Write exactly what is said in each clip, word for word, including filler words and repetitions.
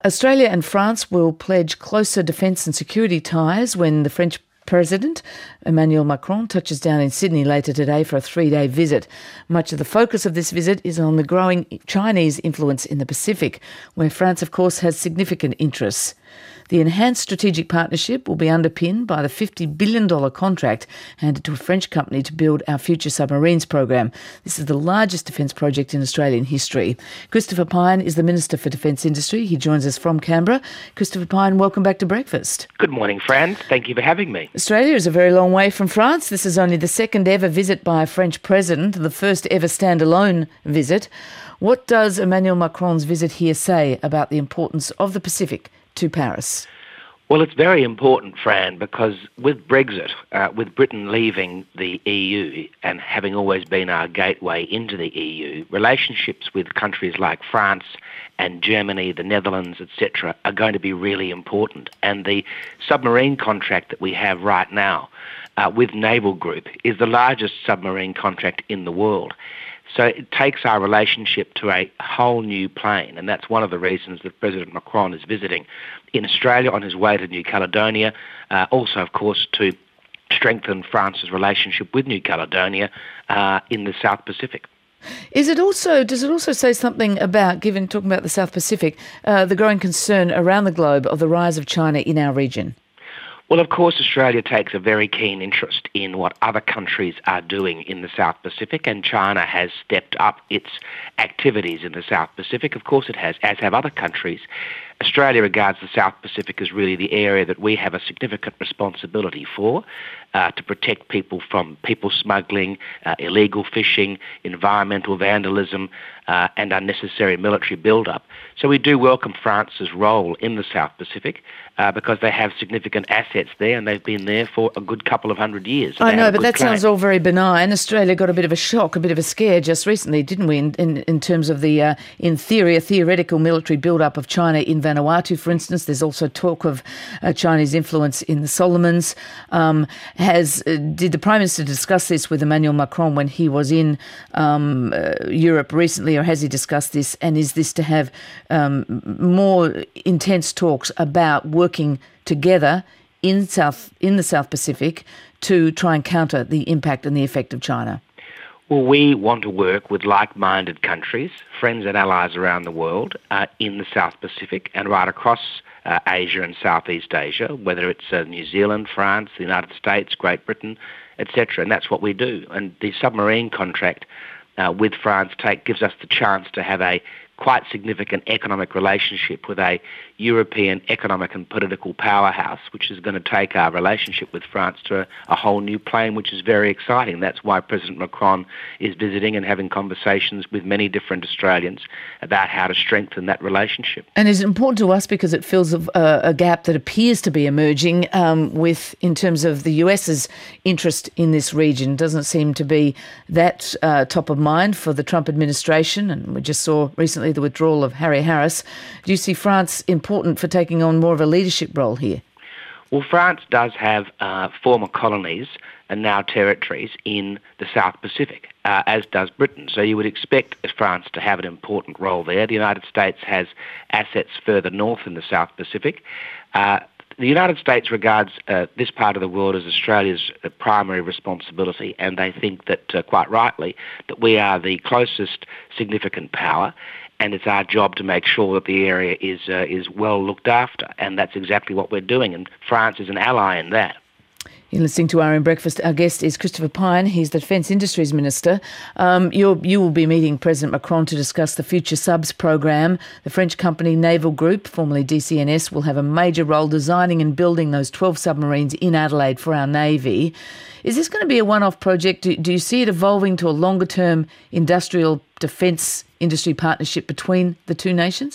Australia and France will pledge closer defence and security ties when the French President Emmanuel Macron touches down in Sydney later today for a three-day visit. Much of the focus of this visit is on the growing Chinese influence in the Pacific, where France, of course, has significant interests. The enhanced strategic partnership will be underpinned by the fifty billion dollars contract handed to a French company to build our Future Submarines program. This is the largest defence project in Australian history. Christopher Pyne is the Minister for Defence Industry. He joins us from Canberra. Christopher Pyne, welcome back to Breakfast. Good morning, Fran. Thank you for having me. Australia is a very long way from France. This is only the second ever visit by a French president, the first ever standalone visit. What does Emmanuel Macron's visit here say about the importance of the Pacific to Paris? Well, it's very important, Fran, because with Brexit, uh, with Britain leaving the E U and having always been our gateway into the E U, relationships with countries like France and Germany, the Netherlands, et cetera, are going to be really important. And the submarine contract that we have right now uh, with Naval Group is the largest submarine contract in the world. So it takes our relationship to a whole new plane, and that's one of the reasons that President Macron is visiting in Australia on his way to New Caledonia, uh, also, of course, to strengthen France's relationship with New Caledonia uh, in the South Pacific. Is it also, does it also say something about, given talking about the South Pacific, uh, the growing concern around the globe of the rise of China in our region? Well, of course, Australia takes a very keen interest in what other countries are doing in the South Pacific, and China has stepped up its activities in the South Pacific. Of course it has, as have other countries. Australia regards the South Pacific as really the area that we have a significant responsibility for, uh, to protect people from people smuggling, uh, illegal fishing, environmental vandalism, uh, and unnecessary military build-up. So we do welcome France's role in the South Pacific uh, because they have significant assets there, and they've been there for a good couple of hundred years. I know, but that claim. sounds all very benign. Australia got a bit of a shock, a bit of a scare just recently, didn't we, in, in, in terms of the, uh, in theory, a theoretical military build-up of China in Vanuatu, for instance. There's also talk of uh, Chinese influence in the Solomons. Um, has uh, did the Prime Minister discuss this with Emmanuel Macron when he was in um, uh, Europe recently, or has he discussed this? And is this to have um, more intense talks about working together in South in the South Pacific to try and counter the impact and the effect of China? Well, we want to work with like-minded countries, friends and allies around the world, uh, in the South Pacific and right across uh, Asia and Southeast Asia, whether it's uh, New Zealand, France, the United States, Great Britain, et cetera. And that's what we do. And the submarine contract uh, with France take, gives us the chance to have a quite significant economic relationship with a European economic and political powerhouse, which is going to take our relationship with France to a, a whole new plane, which is very exciting. That's why President Macron is visiting and having conversations with many different Australians about how to strengthen that relationship. And it's important to us because it fills a, a gap that appears to be emerging um, with, in terms of the US's interest in this region. Doesn't seem to be that uh, top of mind for the Trump administration, and we just saw recently the withdrawal of Harry Harris. Do you see France important for taking on more of a leadership role here? Well, France does have uh, former colonies and now territories in the South Pacific, uh, as does Britain. So you would expect France to have an important role there. The United States has assets further north in the South Pacific. Uh, The United States regards uh, this part of the world as Australia's uh, primary responsibility, and they think that, uh, quite rightly, that we are the closest significant power, and it's our job to make sure that the area is uh, is well looked after, and that's exactly what we're doing, and France is an ally in that. You're listening to R M Breakfast. Our guest is Christopher Pyne. He's the Defence Industries Minister. Um, you're, you will be meeting President Macron to discuss the Future Subs program. The French company Naval Group, formerly D C N S, will have a major role designing and building those twelve submarines in Adelaide for our Navy. Is this going to be a one-off project? Do, do you see it evolving to a longer-term industrial defence industry partnership between the two nations?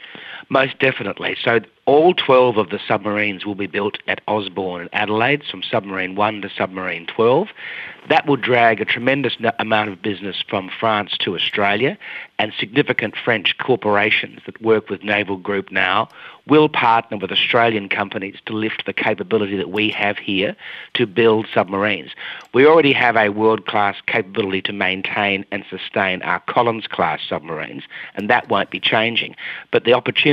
Most definitely. So all twelve of the submarines will be built at Osborne in Adelaide, from submarine one to submarine twelve. That will drag a tremendous amount of business from France to Australia, and significant French corporations that work with Naval Group now will partner with Australian companies to lift the capability that we have here to build submarines. We already have a world-class capability to maintain and sustain our Collins-class submarines, and that won't be changing. But the opportunity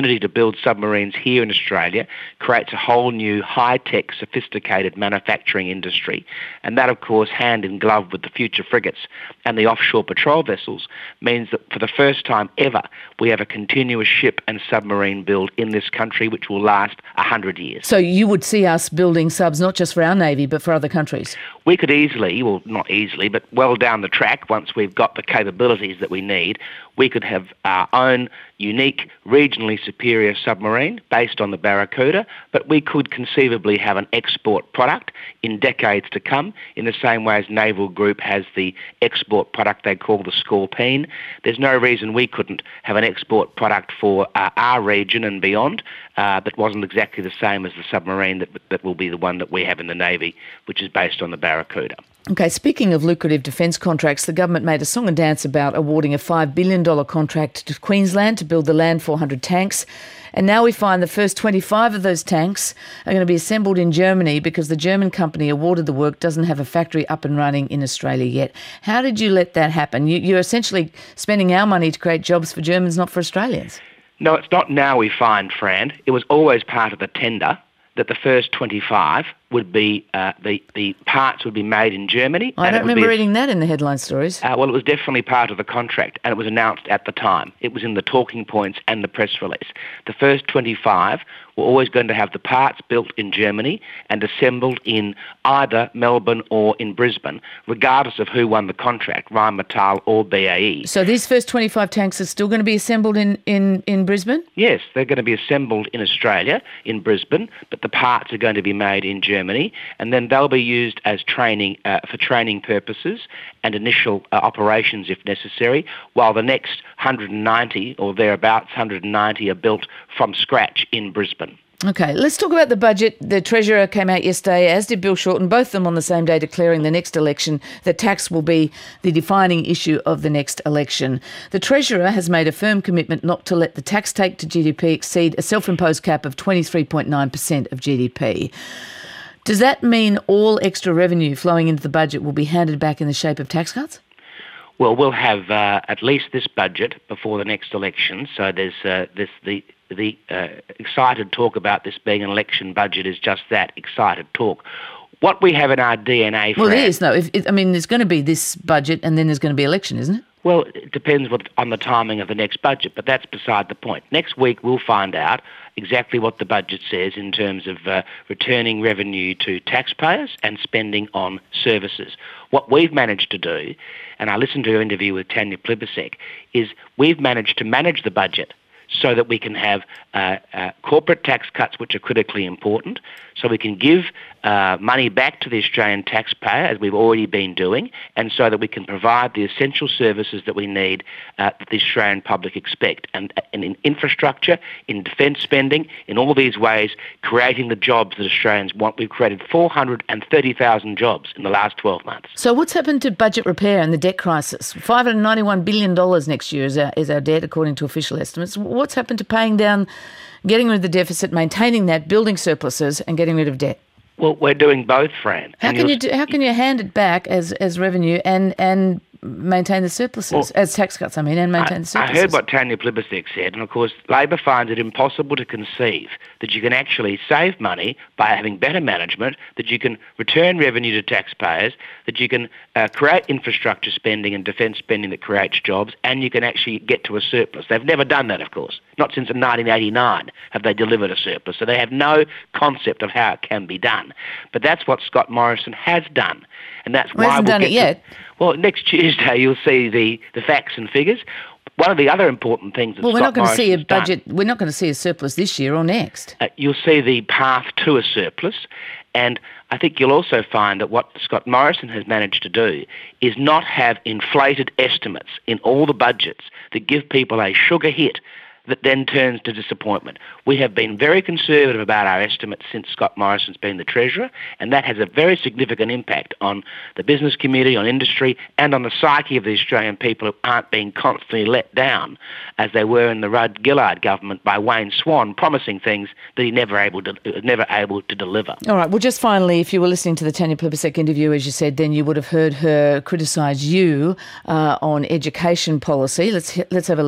opportunity to build submarines here in Australia creates a whole new high-tech, sophisticated manufacturing industry. And that, of course, hand in glove with the future frigates and the offshore patrol vessels, means that for the first time ever, we have a continuous ship and submarine build in this country which will last one hundred years. So you would see us building subs not just for our Navy but for other countries? We could easily, well, not easily, but well down the track, once we've got the capabilities that we need, we could have our own unique, regionally superior submarine based on the Barracuda, but we could conceivably have an export product in decades to come, in the same way as Naval Group has the export product they call the Scorpene. There's no reason we couldn't have an export product for uh, our region and beyond uh, that wasn't exactly the same as the submarine that, that will be the one that we have in the Navy, which is based on the Barracuda. Okay, speaking of lucrative defence contracts, the government made a song and dance about awarding a five billion dollars contract to Queensland to build the Land four hundred tanks. And now we find the first twenty-five of those tanks are going to be assembled in Germany because the German company awarded the work doesn't have a factory up and running in Australia yet. How did you let that happen? You, you're essentially spending our money to create jobs for Germans, not for Australians. No, it's not now we find, Fran. It was always part of the tender that the first twenty-five would be, uh, the, the parts would be made in Germany. I don't remember reading that in the headline stories. Uh, well, it was definitely part of the contract, and it was announced at the time. It was in the talking points and the press release. The first twenty-five were always going to have the parts built in Germany and assembled in either Melbourne or in Brisbane, regardless of who won the contract, Rheinmetall or B A E. So these first twenty-five tanks are still going to be assembled in, in, in Brisbane? Yes, they're going to be assembled in Australia, in Brisbane, but the parts are going to be made in Germany, and then they'll be used as training uh, for training purposes and initial uh, operations if necessary, while the next one hundred ninety or thereabouts, one hundred ninety are built from scratch in Brisbane. Okay, let's talk about the budget. The Treasurer came out yesterday, as did Bill Shorten, both of them on the same day, declaring the next election that tax will be the defining issue of the next election. The Treasurer has made a firm commitment not to let the tax take to G D P exceed a self-imposed cap of twenty-three point nine percent of G D P. Does that mean all extra revenue flowing into the budget will be handed back in the shape of tax cuts? Well, we'll have uh, at least this budget before the next election. So there's uh, this the the uh, excited talk about this being an election budget is just that, excited talk. What we have in our D N A. Well, it is. No, if, if, I mean, there's going to be this budget, and then there's going to be election, isn't it? Well, it depends what, on the timing of the next budget, but that's beside the point. Next week we'll find out exactly what the budget says in terms of uh, returning revenue to taxpayers and spending on services. What we've managed to do, and I listened to your interview with Tanya Plibersek, is we've managed to manage the budget so that we can have uh, uh, corporate tax cuts, which are critically important, so we can give uh, money back to the Australian taxpayer, as we've already been doing, and so that we can provide the essential services that we need uh, that the Australian public expect. And, and in infrastructure, in defence spending, in all these ways, creating the jobs that Australians want. We've created four hundred thirty thousand jobs in the last twelve months. So what's happened to budget repair and the debt crisis? five hundred ninety-one billion dollars next year is our, is our debt, according to official estimates. What's happened to paying down, getting rid of the deficit, maintaining that, building surpluses and getting rid of debt? Well, we're doing both, Fran. How can you do, how can you hand it back as, as revenue and, and maintain the surpluses, well, as tax cuts, I mean, and maintain I, the surpluses? I heard what Tanya Plibersek said, and of course Labor finds it impossible to conceive that you can actually save money by having better management, that you can return revenue to taxpayers, that you can uh, create infrastructure spending and defence spending that creates jobs, and you can actually get to a surplus. They've never done that, of course. Not since nineteen eighty-nine have they delivered a surplus, so they have no concept of how it can be done. But that's what Scott Morrison has done, and that's well, why hasn't we'll done get it yet. To, well, next Tuesday you'll see the, the facts and figures. One of the other important things that well, we're Scott not going to see a budget. done, we're not going to see a surplus this year or next. Uh, you'll see the path to a surplus, and I think you'll also find that what Scott Morrison has managed to do is not have inflated estimates in all the budgets that give people a sugar hit that then turns to disappointment. We have been very conservative about our estimates since Scott Morrison's been the Treasurer, and that has a very significant impact on the business community, on industry, and on the psyche of the Australian people who aren't being constantly let down, as they were in the Rudd-Gillard government by Wayne Swan, promising things that he never able to never able to deliver. All right. Well, just finally, if you were listening to the Tanya Plibersek interview, as you said, then you would have heard her criticise you uh, on education policy. Let's let's have a listen.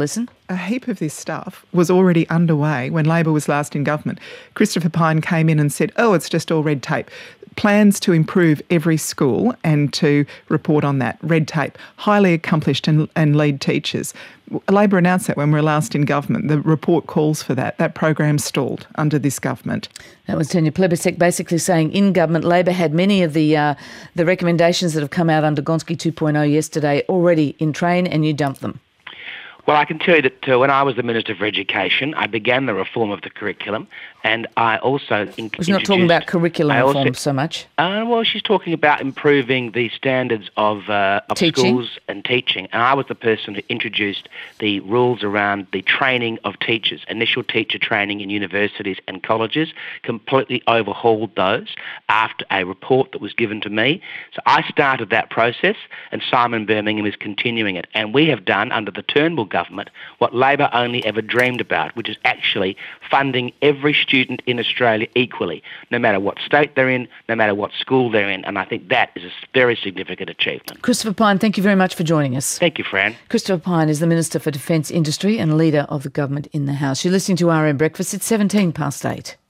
a heap of this stuff was already underway when Labor was last in government. Christopher Pyne came in and said, oh, it's just all red tape. Plans to improve every school and to report on that. Red tape. Highly accomplished and, and lead teachers. Labor announced that when we were last in government. The report calls for that. That program stalled under this government. That was Tanya Plibersek basically saying in government, Labor had many of the uh, the recommendations that have come out under Gonski two point oh yesterday already in train, and you dumped them. Well, I can tell you that uh, when I was the Minister for Education, I began the reform of the curriculum, and I also in- She's not talking about curriculum also, reform so much. Uh, well, she's talking about improving the standards of, uh, of schools and teaching. And I was the person who introduced the rules around the training of teachers, initial teacher training in universities and colleges, completely overhauled those after a report that was given to me. So I started that process, and Simon Birmingham is continuing it. And we have done, under the Turnbull government, what Labor only ever dreamed about, which is actually funding every student in Australia equally, no matter what state they're in, no matter what school they're in, and I think that is a very significant achievement. Christopher Pyne, thank you very much for joining us. Thank you, Fran. Christopher Pyne is the Minister for Defence Industry and leader of the government in the House. You're listening to R M Breakfast. It's seventeen past eight.